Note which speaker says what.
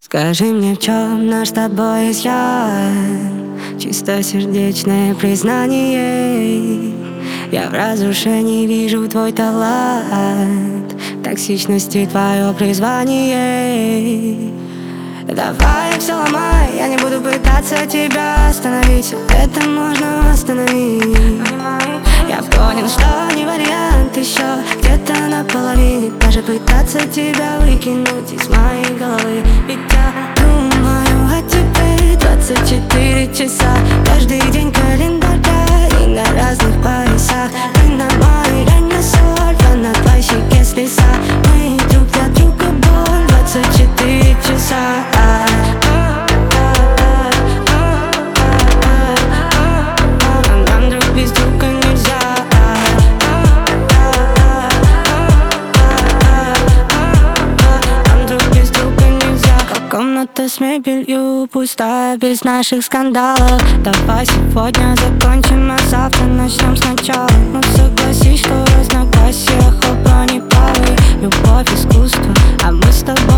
Speaker 1: Скажи мне, в чем наш с тобой изъян? Чистосердечное признание. Я в разрушении вижу твой талант, токсичности твое призвание. Давай все ломай, я не буду пытаться тебя остановить. Это можно остановить. Я понял, что не вариант еще где-то наполовине. Даже пытаться тебя выкинуть из моей головы. Ведь я думаю о тебе 24 часа каждый день календаря и на разных поясах. Ты на моей реальной соль, я на твоей щеке слеза. Мы друг для друга боль 24 часа. Нам друг без друга нельзя. Нам друг без друга нельзя. Как комната с мебелью пустая, без наших скандалов. Давай сегодня закончим, а завтра начнем сначала. Ну согласись, что разногласия оба не правы. Любовь, искусство, а мы с тобой